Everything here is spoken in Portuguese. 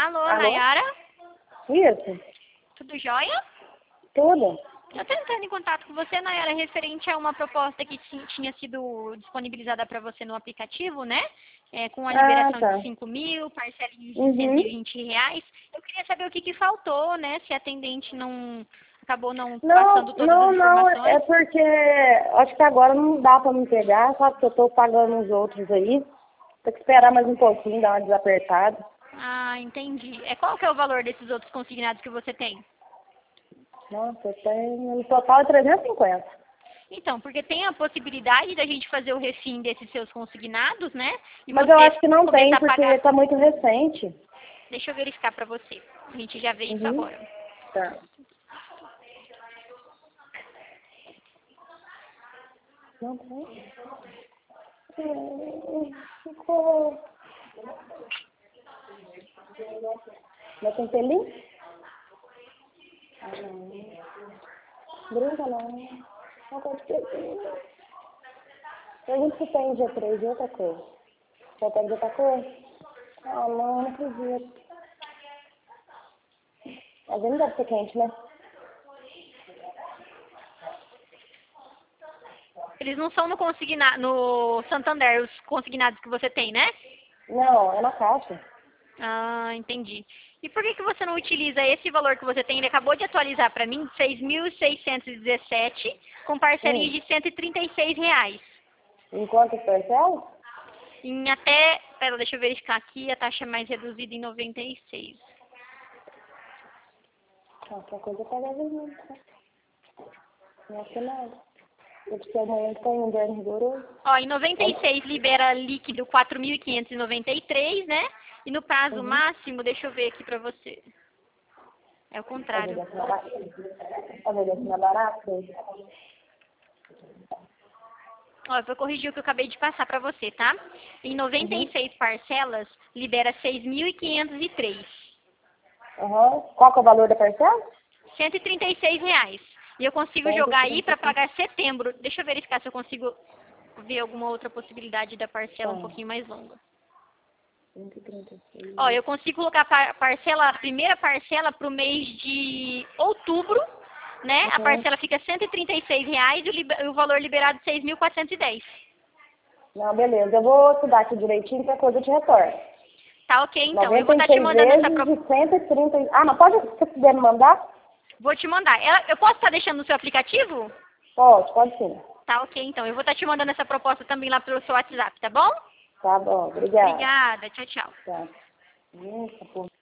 Alô, Alô? Nayara? Isso, Tudo jóia? tudo. Eu tô entrando em contato com você, Nayara, referente a uma proposta que tinha sido disponibilizada para você no aplicativo, né? Com a Ah, liberação de tá. 5 mil, parcelinhas de Uhum. R$ 120. Eu queria saber o que faltou, né? Se a atendente não acabou não Não, passando todas as não, não, é informações. porque acho que agora não dá pra me pegar, sabe? Que eu tô pagando os outros aí. Tem que esperar mais um pouquinho, dar uma desapertada. Ah, entendi. Qual que é o valor desses outros consignados que você tem? Nossa, eu tenho, no total é 350. Então, porque tem a possibilidade da gente fazer o refim desses seus consignados, né? E Mas eu você acho que não começar tem, a pagar. porque tá muito recente. Deixa eu verificar para você. A gente já vê isso Uhum. agora. Tá. Não tem? Ficou... Mas tem pelinho? Ah, não. Brinca não. Não pode pelinho. A gente se tem dia 3 de outra coisa. Você pede outra coisa? Ah, não acredito. Mas ainda deve ser quente, né? Eles não são no Santander, os consignados que você tem, né? Não, é na caixa. Ah, entendi. E por que você não utiliza esse valor que você tem? Ele acabou de atualizar para mim, 6.617, com parcelinhas Hum. de R$ 136. Enquanto parcela? Em até, pera, deixa eu verificar aqui, a taxa mais reduzida em 96. Qualquer coisa pega junto, tá? Não acho que nada. Eu preciso amanhã que tá em inverno rigoroso. Ó, em 96 libera líquido 4.593, né? E no prazo Uhum. máximo, deixa eu ver aqui pra você. É o Às vezes contrário. é mais barato. Às vezes é mais barato. Ó, eu vou corrigir o que eu acabei de passar pra você, tá? Em Uhum. 96 parcelas, libera 6.503. Uhum. Qual que é o valor da parcela? R$ 136. E eu consigo jogar aí para 135. pagar setembro. Deixa eu verificar se eu consigo ver alguma outra possibilidade da parcela um Tá. pouquinho mais longa. 136. Ó, eu consigo colocar a primeira parcela para o mês de outubro, né? A Uhum. parcela fica R$ 136 e o valor liberado 6.410. Não, beleza. Eu vou estudar aqui direitinho, qualquer coisa eu te retorno. Tá ok, então. Eu vou estar te 96 mandando essa vezes de 130. Ah, mas pode, se você quiser me mandar? Vou te mandar. Eu posso estar deixando no seu aplicativo? Pode sim. Tá ok, então. Eu vou estar te mandando essa proposta também lá pelo seu WhatsApp, tá bom? Tá bom, obrigada. Obrigada. Tchau, tchau. Tá. Eita, porra.